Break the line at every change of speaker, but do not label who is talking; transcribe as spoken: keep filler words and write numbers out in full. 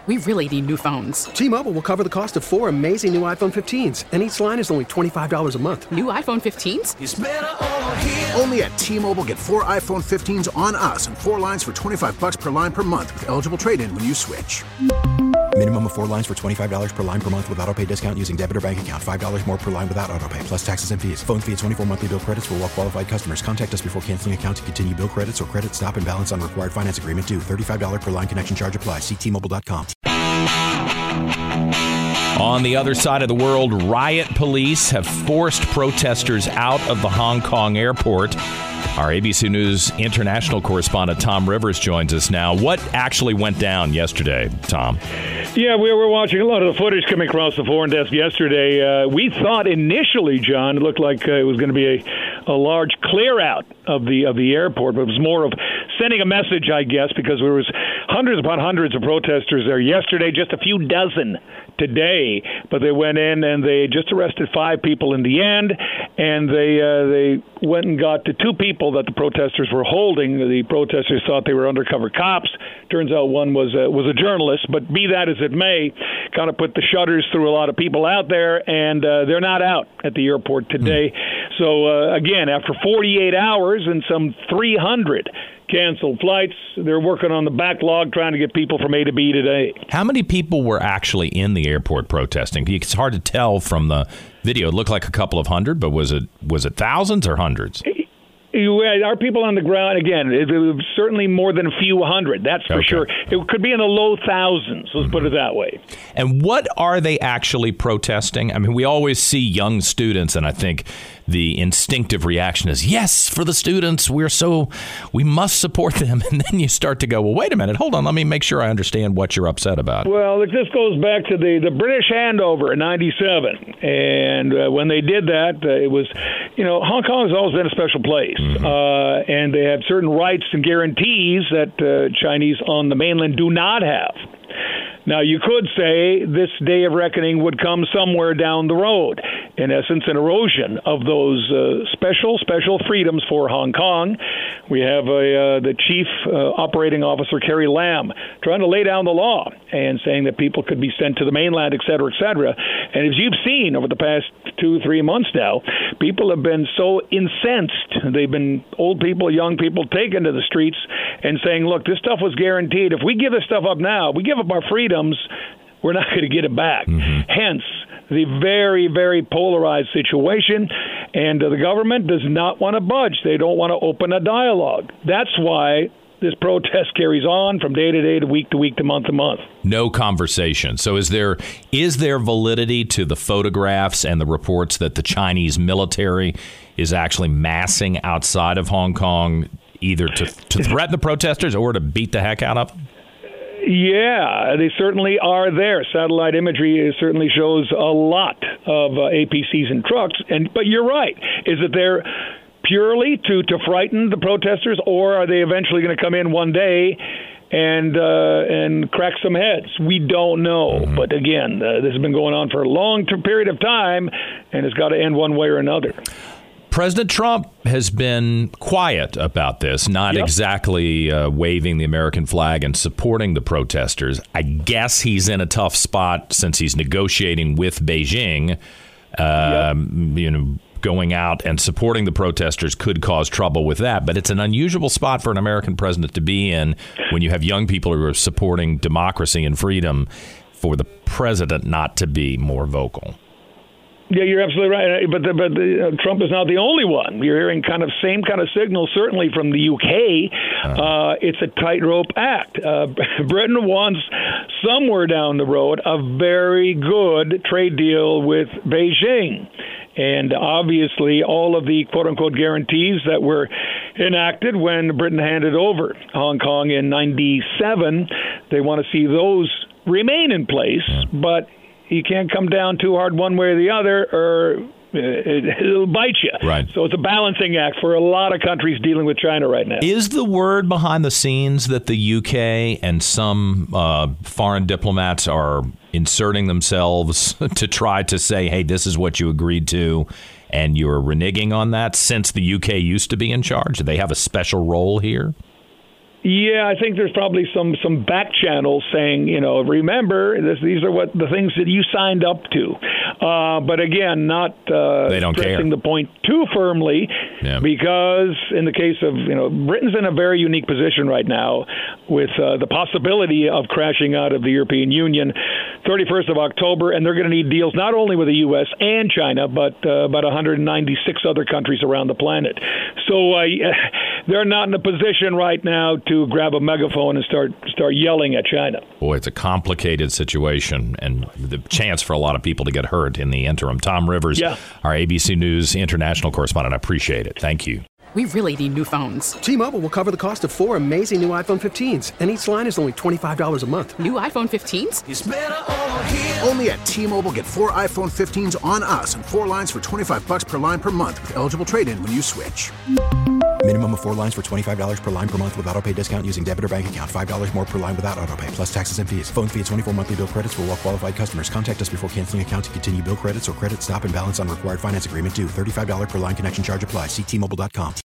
We really need new phones.
T-Mobile will cover the cost of four amazing new iPhone fifteens, and each line is only twenty-five dollars a month.
New iPhone fifteens?
It's better over here.
Only at T-Mobile, get four iPhone fifteens on us and four lines for twenty-five dollars per line per month with eligible trade-in when you switch.
Minimum of four lines for twenty-five dollars per line per month with autopay discount using debit or bank account. five dollars more per line without autopay, plus taxes and fees. Phone fee at twenty-four monthly bill credits for well-qualified customers. Contact us before canceling account to continue bill credits or credit stop and balance on required finance agreement due. thirty-five dollars per line connection charge applies. See T Mobile dot com.
On the other side of the world, riot police have forced protesters out of the Hong Kong airport. Our A B C News international correspondent Tom Rivers joins us now. What actually went down yesterday, Tom?
Yeah, we were watching a lot of the footage coming across the foreign desk yesterday. Uh, we thought initially, John, it looked like uh, it was going to be a, a large clear out of the of the airport, but it was more of sending a message, I guess, because there was hundreds upon hundreds of protesters there yesterday, just a few dozen today, but they went in and they just arrested five people in the end, and they uh, they went and got to two people that the protesters were holding. The protesters thought they were undercover cops. Turns out one was a, was a journalist, but be that as it may, kind of put the shudders through a lot of people out there, and uh, they're not out at the airport today. Mm. So, uh, again, after forty-eight hours and some three hundred canceled flights, they're working on the backlog trying to get people from A to B today.
How many people were actually in the airport protesting? It's hard to tell from the video. It looked like a couple of hundred, but was it was it thousands or hundreds?
Our people on the ground, again, it was certainly more than a few hundred, that's for
okay.
sure. It could be in the low thousands, let's mm-hmm. put it that way.
And what are they actually protesting? I mean, we always see young students, and I think the instinctive reaction is, yes, for the students, we're so, we must support them. And then you start to go, well, wait a minute, hold on, let me make sure I understand what you're upset about.
Well, this goes back to the, the British handover in ninety-seven. And uh, when they did that, uh, it was, you know, Hong Kong has always been a special place. Mm-hmm. Uh, and they have certain rights and guarantees that uh, Chinese on the mainland do not have. Now, you could say this day of reckoning would come somewhere down the road. In essence, an erosion of those uh, special, special freedoms for Hong Kong. We have a, uh, the chief uh, operating officer, Carrie Lam, trying to lay down the law and saying that people could be sent to the mainland, et cetera, et cetera. And as you've seen over the past two, three months now, people have been so incensed. They've been old people, young people taken to the streets and saying, look, this stuff was guaranteed. If we give this stuff up now, we give up our freedoms, we're not going to get it back. Mm-hmm. Hence, the very, very polarized situation, and uh, the government does not want to budge. They don't want to open a dialogue. That's why this protest carries on from day to day to week to week to month to month.
No conversation. So is there is there validity to the photographs and the reports that the Chinese military is actually massing outside of Hong Kong, either to, to threaten the protesters or to beat the heck out of them?
Yeah, they certainly are there. Satellite imagery certainly shows a lot of uh, A P Cs and trucks. And but you're right. Is it there purely to, to frighten the protesters, or are they eventually going to come in one day and uh, and crack some heads? We don't know. Mm-hmm. But again, uh, this has been going on for a long t- period of time, and it's got to end one way or another.
President Trump has been quiet about this, not yep. exactly uh, waving the American flag and supporting the protesters. I guess he's in a tough spot since he's negotiating with Beijing. Um, yep. You know, going out and supporting the protesters could cause trouble with that. But it's an unusual spot for an American president to be in when you have young people who are supporting democracy and freedom, for the president not to be more vocal.
Yeah, you're absolutely right. But the, but the, uh, Trump is not the only one. You're hearing kind of same kind of signals, certainly from the U K. Uh-huh. Uh, it's a tightrope act. Uh, Britain wants somewhere down the road a very good trade deal with Beijing. And obviously, all of the quote-unquote guarantees that were enacted when Britain handed over Hong Kong in ninety-seven, they want to see those remain in place. Uh-huh. But you can't come down too hard one way or the other, or it'll bite you.
Right.
So it's a balancing act for a lot of countries dealing with China right now.
Is the word behind the scenes that the U K and some uh, foreign diplomats are inserting themselves to try to say, hey, this is what you agreed to, and you're reneging on that, since the U K used to be in charge? Do they have a special role here?
Yeah, I think there's probably some, some back channels saying, you know, remember, this, these are what the things that you signed up to. Uh, but again, not uh,
they don't
stressing
care.
the point too firmly,
yeah.
because in the case of, you know, Britain's in a very unique position right now with uh, the possibility of crashing out of the European Union thirty-first of October, and they're going to need deals not only with the U S and China, but uh, about one hundred ninety-six other countries around the planet. So uh, they're not in a position right now to grab a megaphone and start start yelling at China.
Boy, it's a complicated situation and the chance for a lot of people to get hurt in the interim. Tom Rivers,
yeah.
our A B C News international correspondent. I appreciate it. Thank you.
We really need new phones.
T-Mobile will cover the cost of four amazing new iPhone fifteens, and each line is only twenty-five dollars a month.
New iPhone fifteens?
It's better over here. Only at T-Mobile, get four iPhone fifteens on us and four lines for twenty-five bucks per line per month with eligible trade-in when you switch.
Minimum of four lines for twenty-five dollars per line per month with autopay discount using debit or bank account. five dollars more per line without autopay, plus taxes and fees. Phone fee at twenty-four monthly bill credits for well-qualified customers. Contact us before canceling account to continue bill credits or credit stop and balance on required finance agreement due. thirty-five dollars per line connection charge applies. See T Mobile dot com.